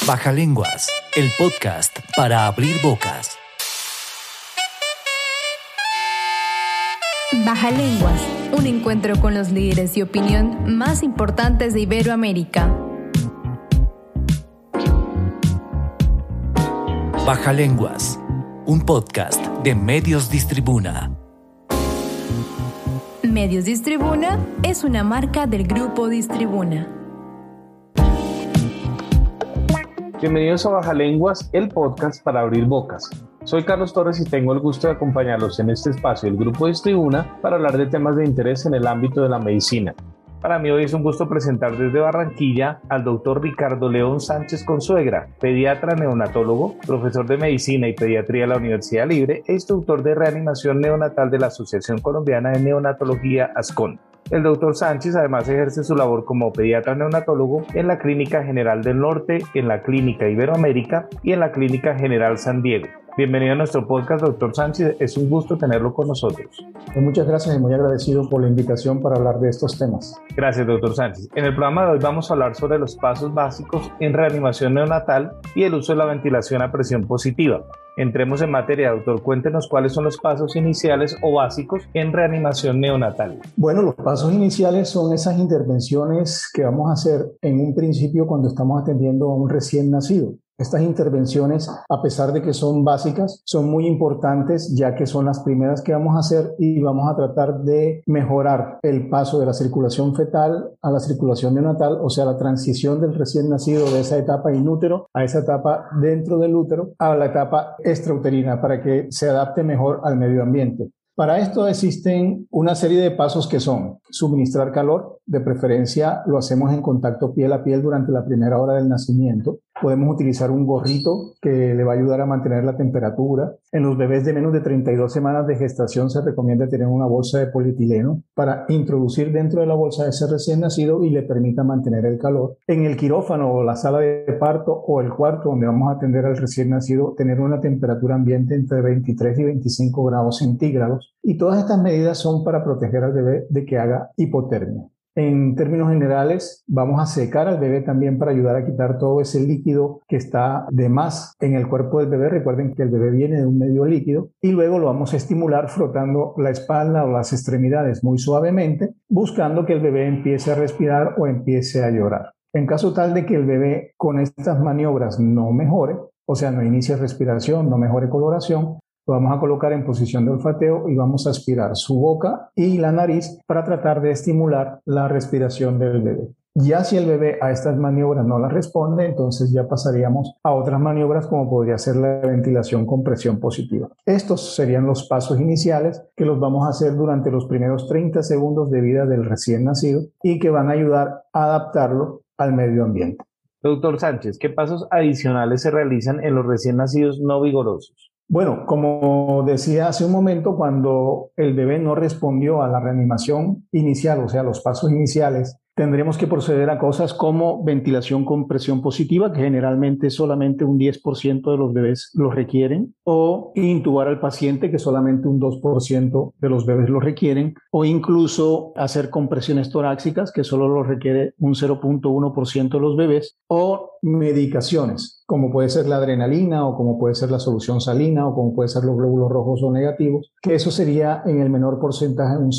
Bajalenguas, el podcast para abrir bocas. Bajalenguas, un encuentro con los líderes de opinión más importantes de Iberoamérica. Bajalenguas, un podcast de Medios Distribuna. Medios Distribuna es una marca del Grupo Distribuna. Bienvenidos a Bajalenguas, el podcast para abrir bocas. Soy Carlos Torres y tengo el gusto de acompañarlos en este espacio del Grupo Distribuna para hablar de temas de interés en el ámbito de la medicina. Para mí hoy es un gusto presentar desde Barranquilla al doctor Ricardo León Sánchez Consuegra, pediatra neonatólogo, profesor de medicina y pediatría de la Universidad Libre e instructor de reanimación neonatal de la Asociación Colombiana de Neonatología ASCON. El doctor Sánchez además ejerce su labor como pediatra neonatólogo en la Clínica General del Norte, en la Clínica Iberoamérica y en la Clínica General San Diego. Bienvenido a nuestro podcast, doctor Sánchez. Es un gusto tenerlo con nosotros. Muchas gracias y muy agradecido por la invitación para hablar de estos temas. Gracias, doctor Sánchez. En el programa de hoy vamos a hablar sobre los pasos básicos en reanimación neonatal y el uso de la ventilación a presión positiva. Entremos en materia, doctor. Cuéntenos cuáles son los pasos iniciales o básicos en reanimación neonatal. Bueno, los pasos iniciales son esas intervenciones que vamos a hacer en un principio cuando estamos atendiendo a un recién nacido. Estas intervenciones, a pesar de que son básicas, son muy importantes ya que son las primeras que vamos a hacer y vamos a tratar de mejorar el paso de la circulación fetal a la circulación neonatal, o sea, la transición del recién nacido de esa etapa inútero a esa etapa dentro del útero a la etapa extrauterina para que se adapte mejor al medio ambiente. Para esto existen una serie de pasos que son suministrar calor, de preferencia lo hacemos en contacto piel a piel durante la primera hora del nacimiento. Podemos utilizar un gorrito que le va a ayudar a mantener la temperatura. En los bebés de menos de 32 semanas de gestación se recomienda tener una bolsa de polietileno para introducir dentro de la bolsa a ese recién nacido y le permita mantener el calor. En el quirófano o la sala de parto o el cuarto donde vamos a atender al recién nacido, tener una temperatura ambiente entre 23 y 25 grados centígrados. Y todas estas medidas son para proteger al bebé de que haga hipotermia. En términos generales, vamos a secar al bebé también para ayudar a quitar todo ese líquido que está de más en el cuerpo del bebé. Recuerden que el bebé viene de un medio líquido y luego lo vamos a estimular frotando la espalda o las extremidades muy suavemente, buscando que el bebé empiece a respirar o empiece a llorar. En caso tal de que el bebé con estas maniobras no mejore, o sea, no inicie respiración, no mejore coloración, lo vamos a colocar en posición de olfateo y vamos a aspirar su boca y la nariz para tratar de estimular la respiración del bebé. Ya si el bebé a estas maniobras no las responde, entonces ya pasaríamos a otras maniobras como podría ser la ventilación con presión positiva. Estos serían los pasos iniciales que los vamos a hacer durante los primeros 30 segundos de vida del recién nacido y que van a ayudar a adaptarlo al medio ambiente. Doctor Sánchez, ¿qué pasos adicionales se realizan en los recién nacidos no vigorosos? Bueno, como decía hace un momento, cuando el bebé no respondió a la reanimación inicial, o sea, los pasos iniciales, tendremos que proceder a cosas como ventilación con presión positiva, que generalmente solamente un 10% de los bebés lo requieren, o intubar al paciente, que solamente un 2% de los bebés lo requieren, o incluso hacer compresiones torácicas, que solo lo requiere un 0.1% de los bebés, o medicaciones, como puede ser la adrenalina, o como puede ser la solución salina, o como puede ser los glóbulos rojos o negativos, que eso sería en el menor porcentaje, un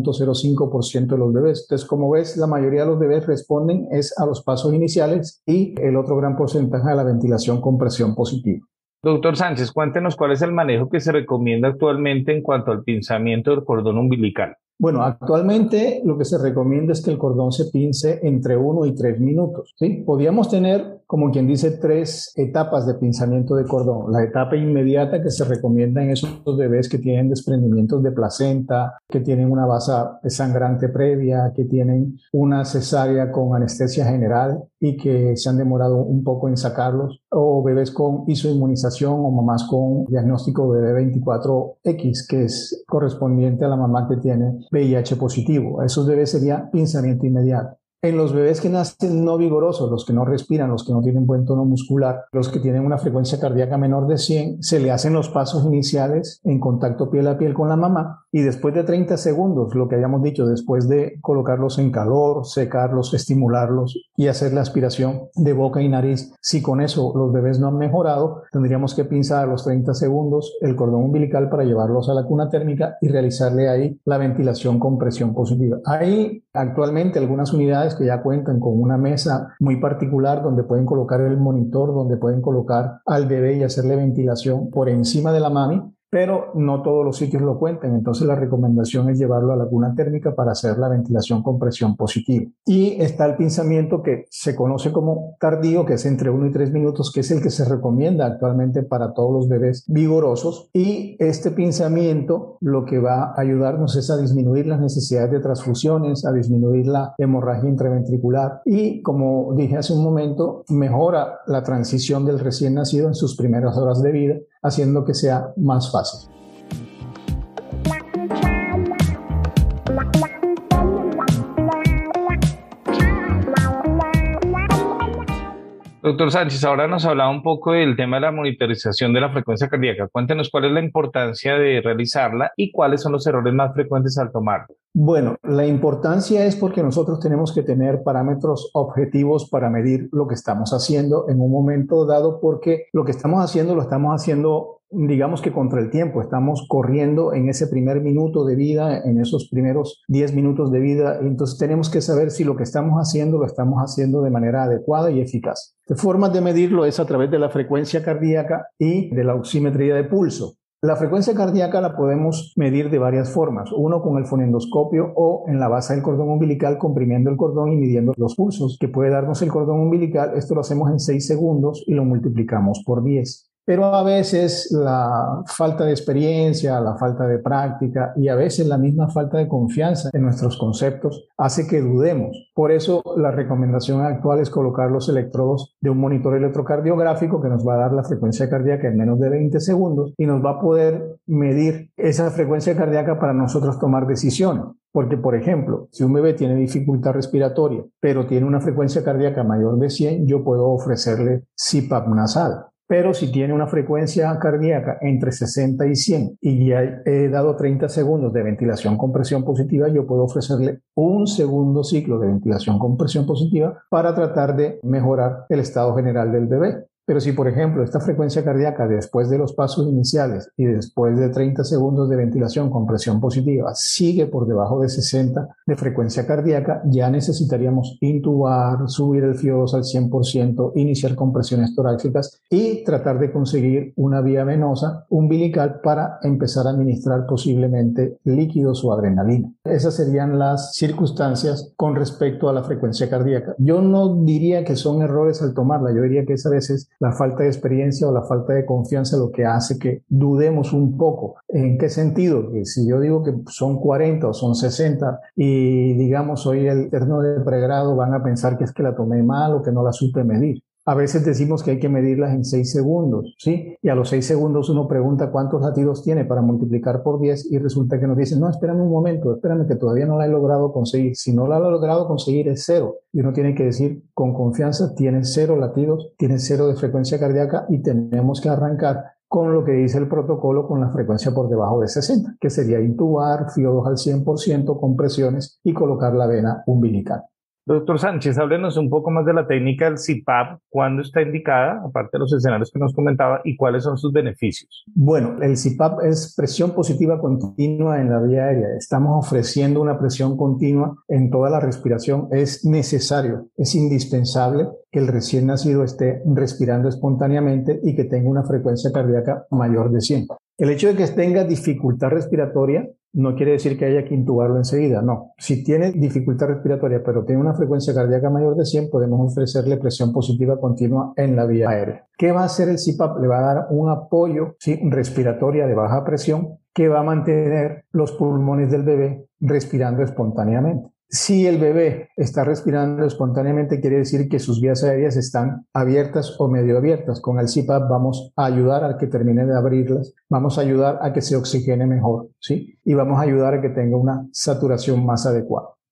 0.05% de los bebés. Entonces, como ves, la mayoría de los bebés responden es a los pasos iniciales y el otro gran porcentaje a la ventilación con presión positiva. Doctor Sánchez, cuéntenos cuál es el manejo que se recomienda actualmente en cuanto al pinzamiento del cordón umbilical. Bueno, actualmente lo que se recomienda es que el cordón se pince entre 1 y 3 minutos, ¿sí? Podríamos tener, como quien dice, 3 etapas de pinzamiento de cordón. La etapa inmediata que se recomienda en esos bebés que tienen desprendimientos de placenta, que tienen una basa sangrante previa, que tienen una cesárea con anestesia general y que se han demorado un poco en sacarlos, o bebés con isoinmunización o mamás con diagnóstico de BB24X, que es correspondiente a la mamá que tiene VIH positivo. A esos bebés sería pinzamiento inmediato. En los bebés que nacen no vigorosos, los que no respiran, los que no tienen buen tono muscular, los que tienen una frecuencia cardíaca menor de 100, se le hacen los pasos iniciales en contacto piel a piel con la mamá y después de 30 segundos, lo que habíamos dicho, después de colocarlos en calor, secarlos, estimularlos y hacer la aspiración de boca y nariz, si con eso los bebés no han mejorado, tendríamos que pinzar a los 30 segundos el cordón umbilical para llevarlos a la cuna térmica y realizarle ahí la ventilación con presión positiva. Hay actualmente algunas unidades que ya cuentan con una mesa muy particular donde pueden colocar el monitor, donde pueden colocar al bebé y hacerle ventilación por encima de la mami, pero no todos los sitios lo cuentan. Entonces la recomendación es llevarlo a la cuna térmica para hacer la ventilación con presión positiva. Y está el pinzamiento que se conoce como tardío, que es entre 1 y 3 minutos, que es el que se recomienda actualmente para todos los bebés vigorosos. Y este pinzamiento lo que va a ayudarnos es a disminuir las necesidades de transfusiones, a disminuir la hemorragia intraventricular y, como dije hace un momento, mejora la transición del recién nacido en sus primeras horas de vida, haciendo que sea más fácil. Doctor Sánchez, ahora nos hablaba un poco del tema de la monitorización de la frecuencia cardíaca. Cuéntenos cuál es la importancia de realizarla y cuáles son los errores más frecuentes al tomarla. Bueno, la importancia es porque nosotros tenemos que tener parámetros objetivos para medir lo que estamos haciendo en un momento dado, porque lo que estamos haciendo lo estamos haciendo, digamos que contra el tiempo. Estamos corriendo en ese primer minuto de vida, en esos primeros 10 minutos de vida. Entonces tenemos que saber si lo que estamos haciendo lo estamos haciendo de manera adecuada y eficaz. De formas de medirlo es a través de la frecuencia cardíaca y de la oximetría de pulso. La frecuencia cardíaca la podemos medir de varias formas. Uno con el fonendoscopio o en la base del cordón umbilical, comprimiendo el cordón y midiendo los pulsos que puede darnos el cordón umbilical. Esto lo hacemos en 6 segundos y lo multiplicamos por 10. Pero a veces la falta de experiencia, la falta de práctica y a veces la misma falta de confianza en nuestros conceptos hace que dudemos. Por eso la recomendación actual es colocar los electrodos de un monitor electrocardiográfico que nos va a dar la frecuencia cardíaca en menos de 20 segundos y nos va a poder medir esa frecuencia cardíaca para nosotros tomar decisiones. Porque, por ejemplo, si un bebé tiene dificultad respiratoria, pero tiene una frecuencia cardíaca mayor de 100, yo puedo ofrecerle CPAP nasal. Pero si tiene una frecuencia cardíaca entre 60 y 100 y ya he dado 30 segundos de ventilación con presión positiva, yo puedo ofrecerle un segundo ciclo de ventilación con presión positiva para tratar de mejorar el estado general del bebé. Pero si, por ejemplo, esta frecuencia cardíaca después de los pasos iniciales y después de 30 segundos de ventilación con presión positiva sigue por debajo de 60 de frecuencia cardíaca, ya necesitaríamos intubar, subir el FIO2 al 100%, iniciar compresiones torácicas y tratar de conseguir una vía venosa umbilical para empezar a administrar posiblemente líquidos o adrenalina. Esas serían las circunstancias con respecto a la frecuencia cardíaca. Yo no diría que son errores al tomarla, yo diría que es a veces la falta de experiencia o la falta de confianza lo que hace que dudemos un poco. ¿En qué sentido? Que si yo digo que son 40 o son 60 y digamos soy el interno de pregrado, van a pensar que es que la tomé mal o que no la supe medir. A veces decimos que hay que medirlas en 6 segundos, ¿sí? Y a los 6 segundos uno pregunta cuántos latidos tiene para multiplicar por 10 y resulta que nos dicen, no, espérame un momento, espérame que todavía no la he logrado conseguir. Si no la he logrado conseguir es 0. Y uno tiene que decir con confianza, tiene 0 latidos, tiene 0 de frecuencia cardíaca y tenemos que arrancar con lo que dice el protocolo con la frecuencia por debajo de 60, que sería intubar, FIO2 al 100%, compresiones y colocar la vena umbilical. Doctor Sánchez, háblenos un poco más de la técnica del CPAP, cuándo está indicada, aparte de los escenarios que nos comentaba, y cuáles son sus beneficios. Bueno, el CPAP es presión positiva continua en la vía aérea. Estamos ofreciendo una presión continua en toda la respiración. Es necesario, es indispensable que el recién nacido esté respirando espontáneamente y que tenga una frecuencia cardíaca mayor de 100. El hecho de que tenga dificultad respiratoria no quiere decir que haya que intubarlo enseguida, no. Si tiene dificultad respiratoria pero tiene una frecuencia cardíaca mayor de 100, podemos ofrecerle presión positiva continua en la vía aérea. ¿Qué va a hacer el CPAP? Le va a dar un apoyo, ¿sí?, respiratoria de baja presión que va a mantener los pulmones del bebé respirando espontáneamente. Si el bebé está respirando espontáneamente, quiere decir que sus vías aéreas están abiertas o medio abiertas. Con el CPAP vamos a ayudar a que termine de abrirlas, vamos a ayudar a que se oxigene mejor, ¿sí? Y vamos a ayudar a que tenga una saturación más adecuada.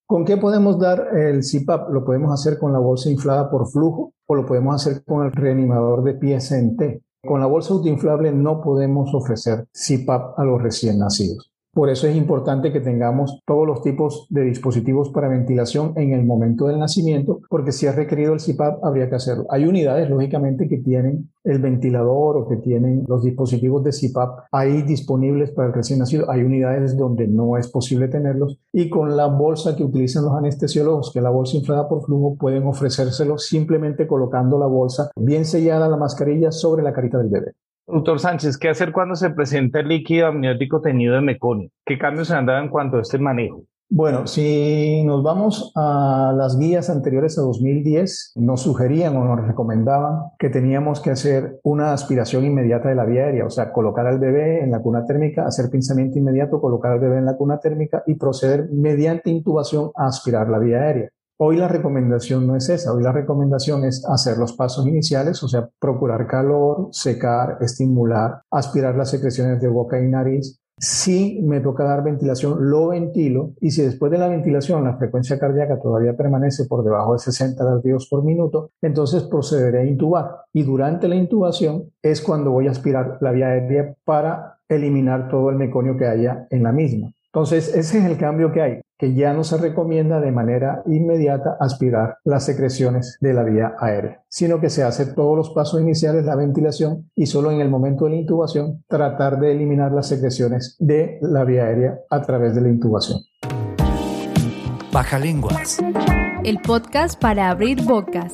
¿Con qué podemos dar el CPAP? Lo podemos hacer con la bolsa inflada por flujo o lo podemos hacer con el reanimador de pie CNT. Con la bolsa autoinflable no podemos ofrecer CPAP a los recién nacidos. Por eso es importante que tengamos todos los tipos de dispositivos para ventilación en el momento del nacimiento, porque si es requerido el CPAP, habría que hacerlo. Hay unidades, lógicamente, que tienen el ventilador o que tienen los dispositivos de CPAP ahí disponibles para el recién nacido. Hay unidades donde no es posible tenerlos y con la bolsa que utilizan los anestesiólogos, que es la bolsa inflada por flujo, pueden ofrecérselo simplemente colocando la bolsa bien sellada, la mascarilla, sobre la carita del bebé. Doctor Sánchez, ¿qué hacer cuando se presenta el líquido amniótico teñido de meconio? ¿Qué cambios se han dado en cuanto a este manejo? Bueno, si nos vamos a las guías anteriores a 2010, nos sugerían o nos recomendaban que teníamos que hacer una aspiración inmediata de la vía aérea, o sea, colocar al bebé en la cuna térmica, hacer pinzamiento inmediato, colocar al bebé en la cuna térmica y proceder mediante intubación a aspirar la vía aérea. Hoy la recomendación no es esa, hoy la recomendación es hacer los pasos iniciales, o sea, procurar calor, secar, estimular, aspirar las secreciones de boca y nariz. Si me toca dar ventilación, lo ventilo y si después de la ventilación la frecuencia cardíaca todavía permanece por debajo de 60 latidos por minuto, entonces procederé a intubar y durante la intubación es cuando voy a aspirar la vía aérea para eliminar todo el meconio que haya en la misma. Entonces, ese es el cambio que hay, que ya no se recomienda de manera inmediata aspirar las secreciones de la vía aérea, sino que se hace todos los pasos iniciales, la ventilación, y solo en el momento de la intubación tratar de eliminar las secreciones de la vía aérea a través de la intubación. Bajalenguas. El podcast para abrir bocas.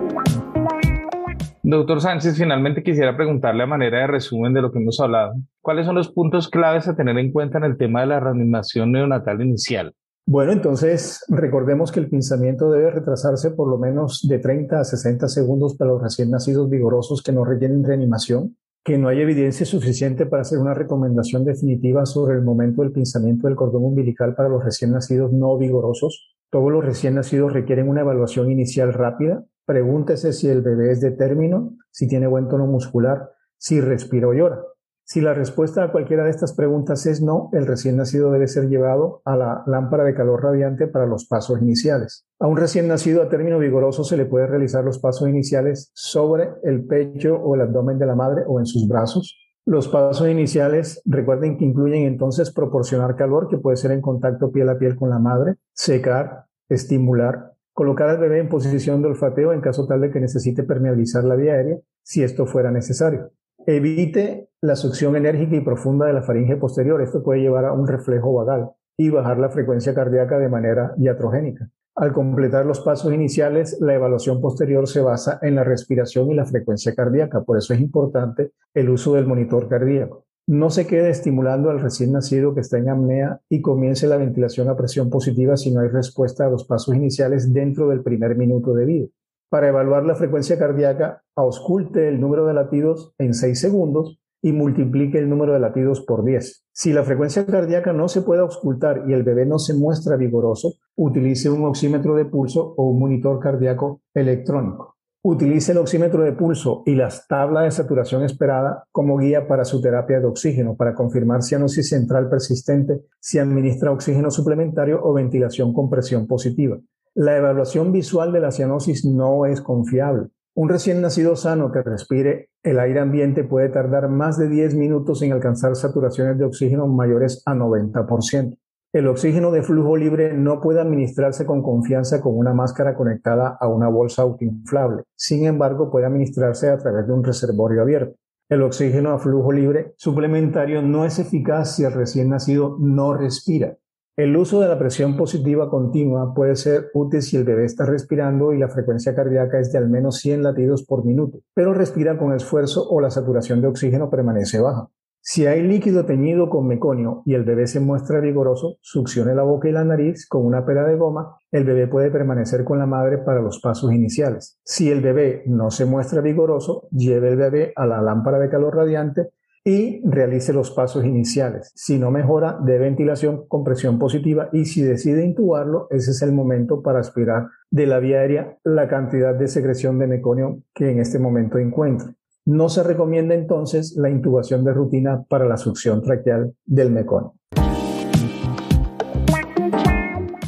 Doctor Sánchez, finalmente quisiera preguntarle a manera de resumen de lo que hemos hablado, ¿cuáles son los puntos claves a tener en cuenta en el tema de la reanimación neonatal inicial? Bueno, entonces recordemos que el pinzamiento debe retrasarse por lo menos de 30 a 60 segundos para los recién nacidos vigorosos que no requieren reanimación, que no hay evidencia suficiente para hacer una recomendación definitiva sobre el momento del pinzamiento del cordón umbilical para los recién nacidos no vigorosos. Todos los recién nacidos requieren una evaluación inicial rápida. Pregúntese si el bebé es de término, si tiene buen tono muscular, si respira o llora. Si la respuesta a cualquiera de estas preguntas es no, el recién nacido debe ser llevado a la lámpara de calor radiante para los pasos iniciales. A un recién nacido a término vigoroso se le puede realizar los pasos iniciales sobre el pecho o el abdomen de la madre o en sus brazos. Los pasos iniciales, recuerden que incluyen entonces proporcionar calor, que puede ser en contacto piel a piel con la madre, secar, estimular, colocar al bebé en posición de olfateo en caso tal de que necesite permeabilizar la vía aérea, si esto fuera necesario. Evite la succión enérgica y profunda de la faringe posterior. Esto puede llevar a un reflejo vagal y bajar la frecuencia cardíaca de manera iatrogénica. Al completar los pasos iniciales, la evaluación posterior se basa en la respiración y la frecuencia cardíaca. Por eso es importante el uso del monitor cardíaco. No se quede estimulando al recién nacido que está en apnea y comience la ventilación a presión positiva si no hay respuesta a los pasos iniciales dentro del primer minuto de vida. Para evaluar la frecuencia cardíaca, ausculte el número de latidos en 6 segundos y multiplique el número de latidos por 10. Si la frecuencia cardíaca no se puede auscultar y el bebé no se muestra vigoroso, utilice un oxímetro de pulso o un monitor cardíaco electrónico. Utilice el oxímetro de pulso y las tablas de saturación esperada como guía para su terapia de oxígeno, para confirmar cianosis central persistente, si administra oxígeno suplementario o ventilación con presión positiva. La evaluación visual de la cianosis no es confiable. Un recién nacido sano que respire el aire ambiente puede tardar más de 10 minutos en alcanzar saturaciones de oxígeno mayores a 90%. El oxígeno de flujo libre no puede administrarse con confianza con una máscara conectada a una bolsa autoinflable. Sin embargo, puede administrarse a través de un reservorio abierto. El oxígeno a flujo libre suplementario no es eficaz si el recién nacido no respira. El uso de la presión positiva continua puede ser útil si el bebé está respirando y la frecuencia cardíaca es de al menos 100 latidos por minuto, pero respira con esfuerzo o la saturación de oxígeno permanece baja. Si hay líquido teñido con meconio y el bebé se muestra vigoroso, succione la boca y la nariz con una pera de goma. El bebé puede permanecer con la madre para los pasos iniciales. Si el bebé no se muestra vigoroso, lleve el bebé a la lámpara de calor radiante y realice los pasos iniciales. Si no mejora, dé ventilación con presión positiva y si decide intubarlo, ese es el momento para aspirar de la vía aérea la cantidad de secreción de meconio que en este momento encuentre. No se recomienda entonces la intubación de rutina para la succión traqueal del meconio.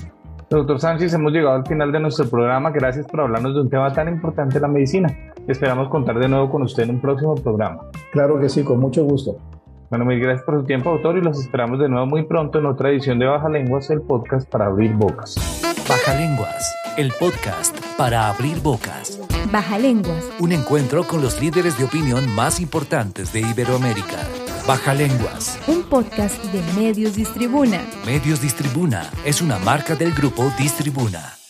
Doctor Sánchez, hemos llegado al final de nuestro programa. Gracias por hablarnos de un tema tan importante de la medicina. Esperamos contar de nuevo con usted en un próximo programa. Claro que sí, con mucho gusto. Bueno, mil gracias por su tiempo, doctor, y los esperamos de nuevo muy pronto en otra edición de Baja Lenguas, el podcast para abrir bocas. Baja Lenguas, el podcast para abrir bocas. Baja Lenguas. Un encuentro con los líderes de opinión más importantes de Iberoamérica. Baja Lenguas. Un podcast de Medios Distribuna. Medios Distribuna es una marca del grupo Distribuna.